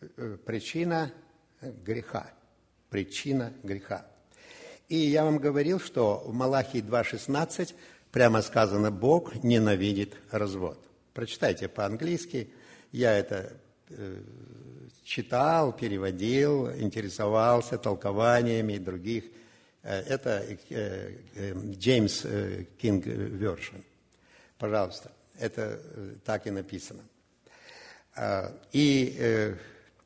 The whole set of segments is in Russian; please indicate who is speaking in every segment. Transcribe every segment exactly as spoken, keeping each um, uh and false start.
Speaker 1: причина греха. Причина греха. И я вам говорил, что в Малахии два шестнадцать прямо сказано: Бог ненавидит развод. Прочитайте по-английски. Я это э, читал, переводил, интересовался толкованиями других. Это Джеймс Кинг Вершин. Пожалуйста, это так и написано. И э,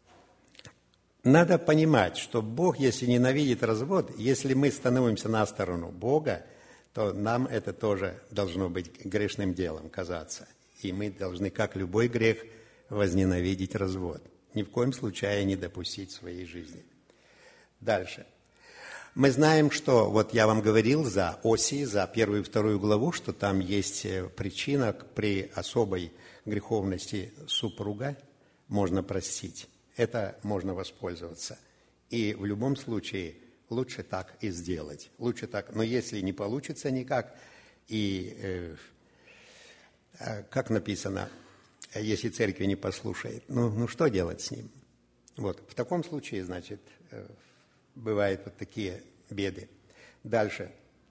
Speaker 1: надо понимать, что Бог, если ненавидит развод, если мы становимся на сторону Бога, то нам это тоже должно быть грешным делом казаться. И мы должны, как любой грех, возненавидеть развод. Ни в коем случае не допустить в своей жизни. Дальше. Мы знаем, что, вот я вам говорил за Осии, за первую и вторую главу, что там есть причина при особой греховности супруга, можно простить. Это можно воспользоваться. И в любом случае лучше так и сделать. Лучше так. Но если не получится никак, и, э, как написано, если церкви не послушает, ну, ну что делать с ним? Вот, в таком случае, значит, бывают вот такие беды. Дальше.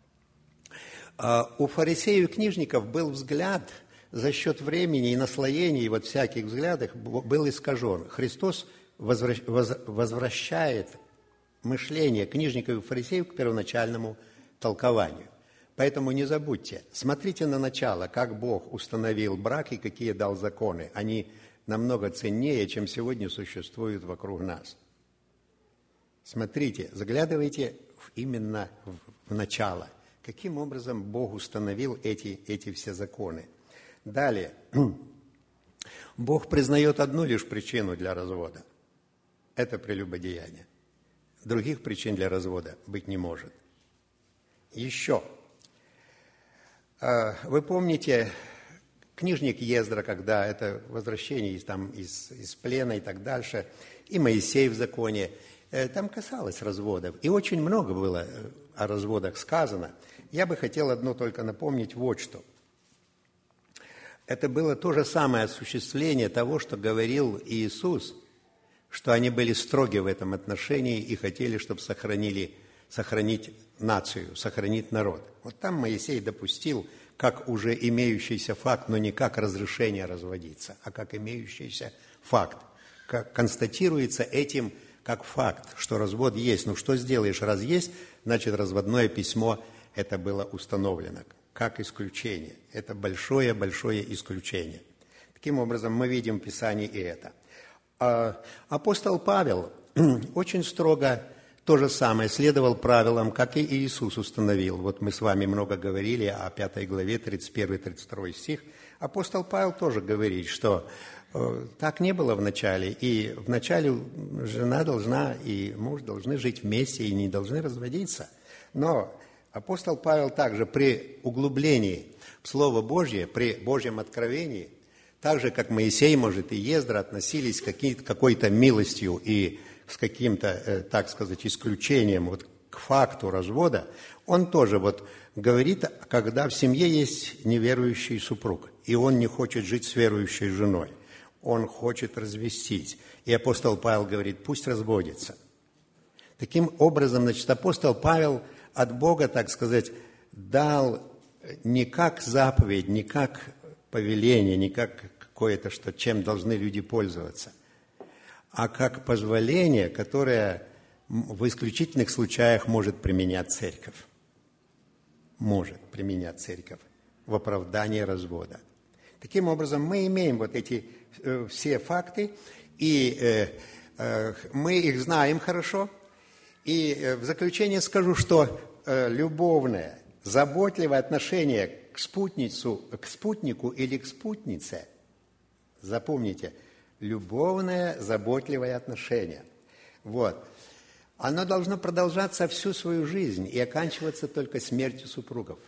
Speaker 1: У фарисеев и книжников был взгляд за счет времени и наслоений, и вот всяких взглядов был искажен. Христос возвращает мышление книжников и фарисеев к первоначальному толкованию. Поэтому не забудьте, смотрите на начало, как Бог установил брак и какие дал законы. Они намного ценнее, чем сегодня существуют вокруг нас. Смотрите, заглядывайте именно в начало. Каким образом Бог установил эти, эти все законы. Далее. Бог признает одну лишь причину для развода. Это прелюбодеяние. Других причин для развода быть не может. Еще. Вы помните, книжник Ездра, когда это возвращение из, там, из, из плена и так дальше, и Моисей в законе, там касалось разводов. И очень много было о разводах сказано. Я бы хотел одно только напомнить вот что. Это было то же самое осуществление того, что говорил Иисус, что они были строги в этом отношении и хотели, чтобы сохранили, сохранить нацию, сохранить народ. Вот там Моисей допустил, как уже имеющийся факт, но не как разрешение разводиться, а как имеющийся факт. Как констатируется этим как факт, что развод есть. Ну что сделаешь, раз есть, значит разводное письмо это было установлено как исключение. Это большое-большое исключение. Таким образом, мы видим в Писании и это. А апостол Павел очень строго то же самое следовал правилам, как и Иисус установил. Вот мы с вами много говорили о пятой главе, тридцать первый тридцать второй стих. Апостол Павел тоже говорит, что э, так не было в начале. И в начале жена должна и муж должны жить вместе и не должны разводиться. Но апостол Павел также при углублении в Слово Божье, при Божьем откровении, так же, как Моисей, может, и Ездра относились к какой-то милостью и с каким-то, так сказать, исключением вот к факту развода, он тоже вот говорит, когда в семье есть неверующий супруг, и он не хочет жить с верующей женой, он хочет развестись. И апостол Павел говорит, пусть разводится. Таким образом, значит, апостол Павел от Бога, так сказать, дал не как заповедь, не как повеление, не как какое-то, что, чем должны люди пользоваться, а как позволение, которое в исключительных случаях может применять церковь. Может применять церковь в оправдании развода. Таким образом, мы имеем вот эти э, все факты, и э, э, мы их знаем хорошо. И э, в заключение скажу, что э, любовное, заботливое отношение к спутницу, к спутнику или к спутнице, запомните, любовное, заботливое отношение. Вот. Оно должно продолжаться всю свою жизнь и оканчиваться только смертью супругов.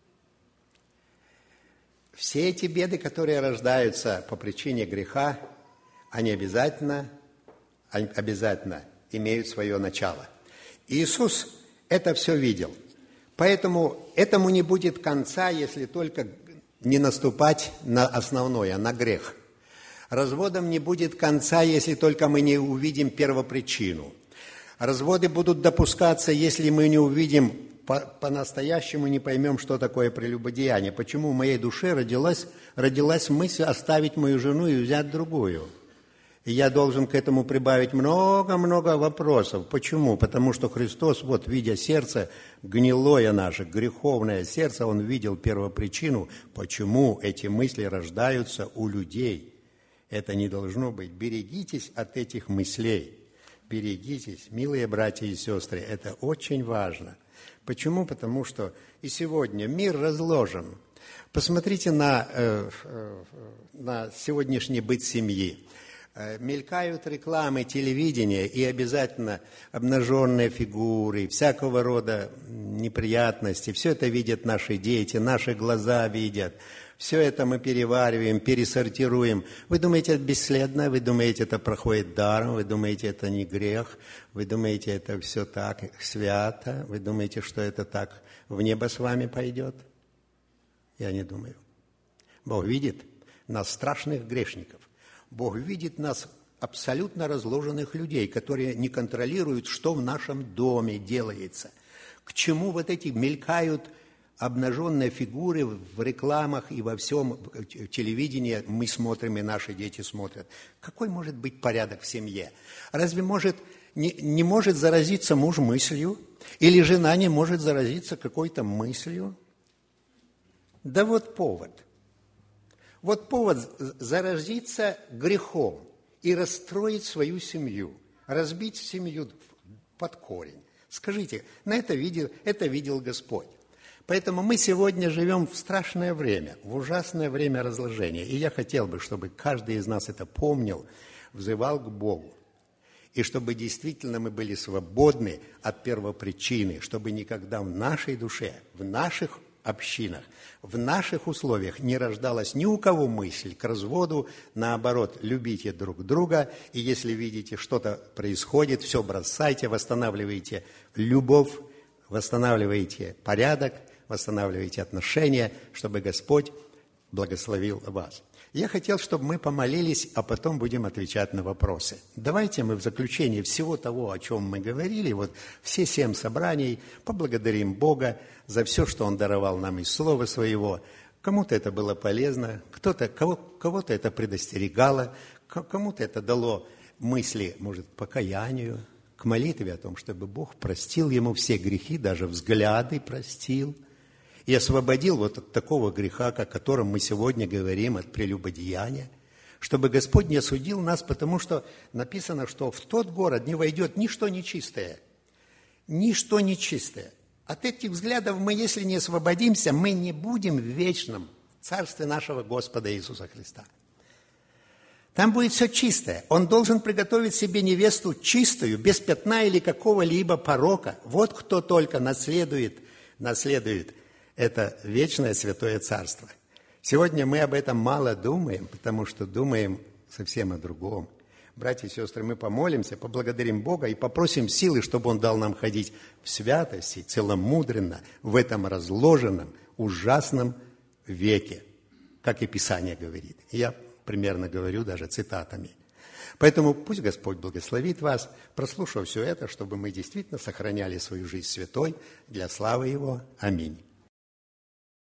Speaker 1: Все эти беды, которые рождаются по причине греха, они обязательно, обязательно имеют свое начало. Иисус это все видел. Поэтому этому не будет конца, если только не наступать на основное, на грех. Разводам не будет конца, если только мы не увидим первопричину. Разводы будут допускаться, если мы не увидим, по- по-настоящему не поймем, что такое прелюбодеяние. Почему в моей душе родилась, родилась мысль оставить мою жену и взять другую. И я должен к этому прибавить много-много вопросов. Почему? Потому что Христос, вот, видя сердце, гнилое наше, греховное сердце, Он видел первопричину, почему эти мысли рождаются у людей. Это не должно быть. Берегитесь от этих мыслей. Берегитесь, милые братья и сестры, это очень важно. Почему? Потому что и сегодня мир разложен. Посмотрите на, э, э, на сегодняшний быт семьи. Мелькают рекламы телевидения и обязательно обнаженные фигуры, всякого рода неприятности. Все это видят наши дети, наши глаза видят. Все это мы перевариваем, пересортируем. Вы думаете, это бесследно? Вы думаете, это проходит даром? Вы думаете, это не грех? Вы думаете, это все так свято? Вы думаете, что это так в небо с вами пойдет? Я не думаю. Бог видит нас, страшных грешников. Бог видит нас, абсолютно разложенных людей, которые не контролируют, что в нашем доме делается. К чему вот эти мелькают обнаженные фигуры в рекламах и во всем телевидении мы смотрим, и наши дети смотрят. Какой может быть порядок в семье? Разве может, не, не может заразиться муж мыслью? Или жена не может заразиться какой-то мыслью? Да вот повод. Вот повод заразиться грехом и расстроить свою семью, разбить семью под корень. Скажите, на это видел, это видел Господь. Поэтому мы сегодня живем в страшное время, в ужасное время разложения. И я хотел бы, чтобы каждый из нас это помнил, взывал к Богу. И чтобы действительно мы были свободны от первопричины, чтобы никогда в нашей душе, в наших общинах, в наших условиях не рождалась ни у кого мысль к разводу. Наоборот, любите друг друга. И если видите, что-то происходит, все бросайте, восстанавливайте любовь, восстанавливайте порядок, восстанавливайте отношения, чтобы Господь благословил вас. Я хотел, чтобы мы помолились, а потом будем отвечать на вопросы. Давайте мы в заключение всего того, о чем мы говорили, вот все семь собраний, поблагодарим Бога за все, что Он даровал нам из Слова Своего. Кому-то это было полезно, кто-то, кого, кого-то это предостерегало, кому-то это дало мысли, может, к покаянию, к молитве о том, чтобы Бог простил ему все грехи, даже взгляды простил, и освободил вот от такого греха, о котором мы сегодня говорим, от прелюбодеяния, чтобы Господь не осудил нас, потому что написано, что в тот город не войдет ничто нечистое, ничто нечистое. От этих взглядов мы, если не освободимся, мы не будем в вечном царстве нашего Господа Иисуса Христа. Там будет все чистое. Он должен приготовить себе невесту чистую, без пятна или какого-либо порока. Вот кто только наследует, наследует это вечное святое царство. Сегодня мы об этом мало думаем, потому что думаем совсем о другом. Братья и сестры, мы помолимся, поблагодарим Бога и попросим силы, чтобы Он дал нам ходить в святости, целомудренно, в этом разложенном, ужасном веке, как и Писание говорит. Я примерно говорю даже цитатами. Поэтому пусть Господь благословит вас, прослушав все это, чтобы мы действительно сохраняли свою жизнь святой для славы Его. Аминь.